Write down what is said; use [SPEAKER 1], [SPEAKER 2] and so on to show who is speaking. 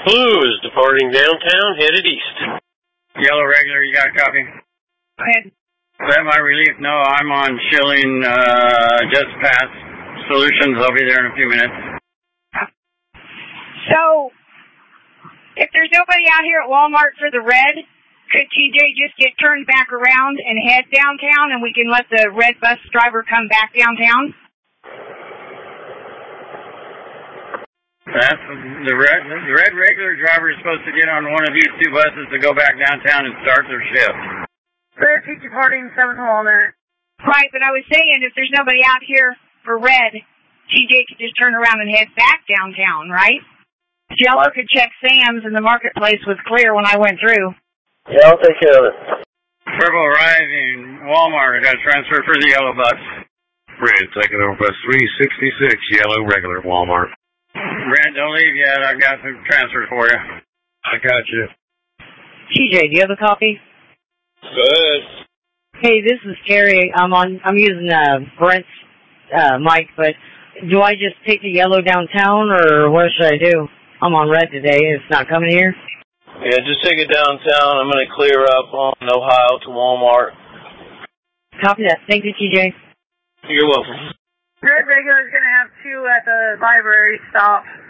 [SPEAKER 1] Blue is departing downtown, headed east.
[SPEAKER 2] Yellow regular, you got a copy?
[SPEAKER 3] Go ahead.
[SPEAKER 2] Is that my relief? No, I'm on Schilling, just past Solutions. I'll be there in a few minutes.
[SPEAKER 3] So, if there's nobody out here at Walmart for the red, could TJ just get turned back around and head downtown, and we can let the red bus driver come back downtown?
[SPEAKER 2] That's the red regular driver is supposed to get on one of these two buses to go back downtown and start their shift.
[SPEAKER 4] Red teacher party in 7th Walnut.
[SPEAKER 3] Right, but I was saying if there's nobody out here for red, TJ could just turn around and head back downtown, right? Yellow could check Sam's and the marketplace was clear when I went through.
[SPEAKER 1] Yeah, I'll take care of it.
[SPEAKER 2] Purple arriving, Walmart. I got a transfer for the yellow bus.
[SPEAKER 5] Red taking over bus 366, yellow regular, Walmart.
[SPEAKER 2] Red, don't leave yet. I've got some transfer for you.
[SPEAKER 5] I got you.
[SPEAKER 6] TJ, do you have a copy?
[SPEAKER 1] Good.
[SPEAKER 6] Hey, this is Carrie. I'm using Brent's mic, but do I just take the yellow downtown, or what should I do? I'm on red today. It's not coming here.
[SPEAKER 1] Yeah, just take it downtown. I'm going to clear up on Ohio to Walmart.
[SPEAKER 6] Copy that. Thank you, TJ.
[SPEAKER 1] You're welcome.
[SPEAKER 4] Red regular is going to have 2 at the library stop.